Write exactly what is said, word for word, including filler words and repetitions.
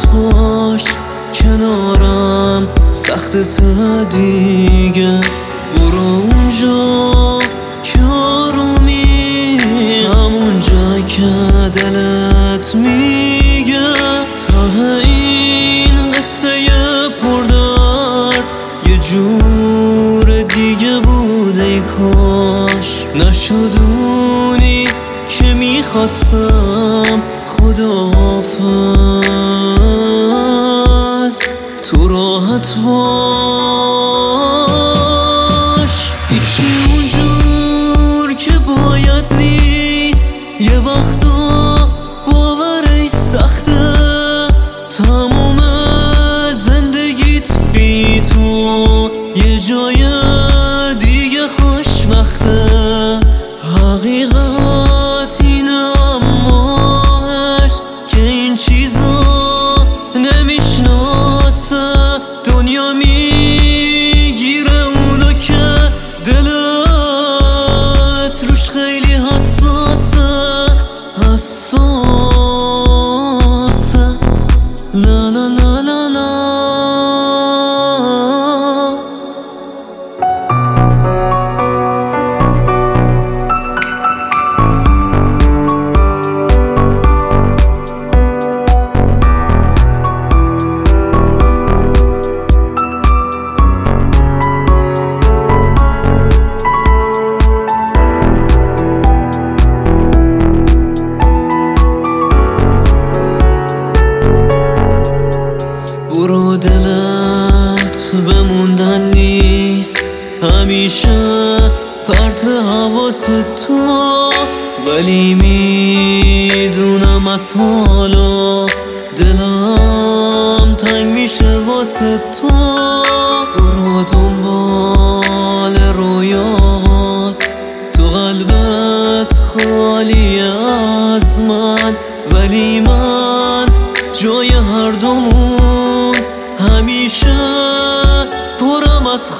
باش کنارم، سختت دیگه برو اونجا که آرومی، همونجا که دلت میگه ته این قصه پردرد یه جور دیگه بود. ای کاش نشدونی که میخواستم. خداحافظ، تو راحت باش. هیچی اونجور که باید نیست، یه وقتا باورش سخته. تموم زندگیت بی تو یه جای دیگه خوشبخته. حقیقت اینه اماش که این چیزا نمیشناسه. دنیا میگیره اونو که دلت روش خیلی حساسه حساسه. لا لا لا لا لا. برو، دلت بموندن نیست، همیشه پرت حواست تو. ولی میدونم از حالا دلم تنگ میشه واسه تو. برو دنبال رویات، تو قلبت خالی از من، ولی من جای هر دومون همیشه پرم از